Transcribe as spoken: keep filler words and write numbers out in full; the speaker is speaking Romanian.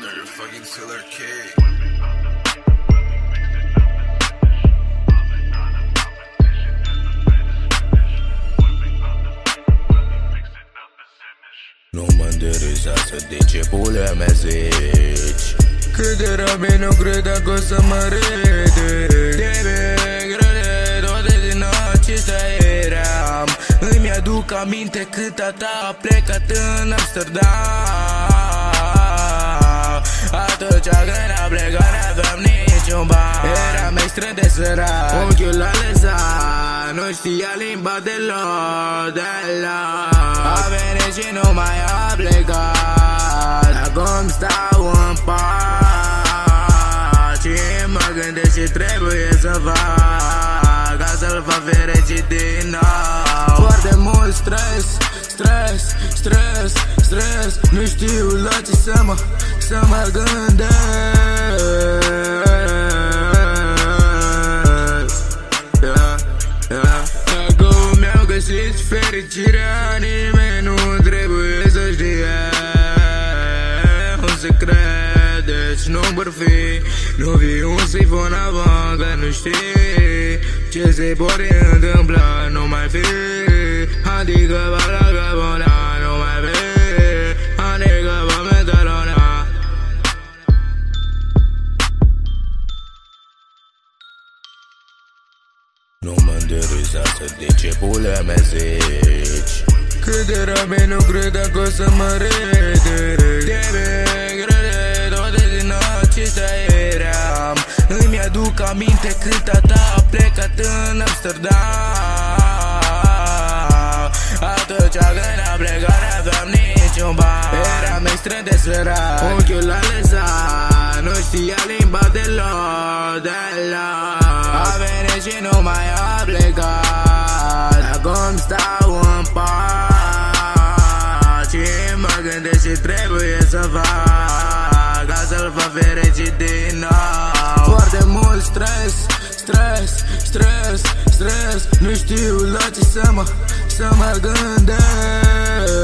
Fucking Killer K. Nu mă interesează de ce pule mea zici. Cât de răbit nu credeam că o să mă ridic. Trebuie grele toate din acestea eram. Îmi aduc aminte cât tata a plecat în Amsterdam. Atunci când a plecat n-aveam niciun ban. Eram extrem de sărac, ochiul la lezat, nu știa limba deloc, deloc. A venit și nu mai a plecat. Acum stau în pace și mă gândesc ce trebuie să fac ca să-l fac fericit din nou. Foarte mult stres, stres, stres, stres. Nu știu la ce să mă, să mă gândesc. Yeah, yeah. Acum mi-au găsit fericirea, nimeni nu trebuie să știe. Un secret, deci nu bărfi, nu vii un sifon avant, că nu știi ce se poate întâmpla, nu mai fi. Adică va la gabona, nu mai fi. Adică va metalona. Nu mă interesează de ce pule mea zici. Cât de răbit nu credeam că o să mă ridic. Trebuie grele toate din acestea eram. Îmi aduc aminte cât tata a plecat în Amsterdam. Atunci când a plecat n-aveam niciun ban. Eram extrem de sărac, ochiul la lezat, nu știa limba deloc, deloc. A venit și nu mai a plecat. Acum stau în pace și mă gândesc ce trebuie să fac ca să-l fac fericit din nou. Foarte mult stres, stres, stres, stres. Nu știu la ce să mă, să mă gândesc.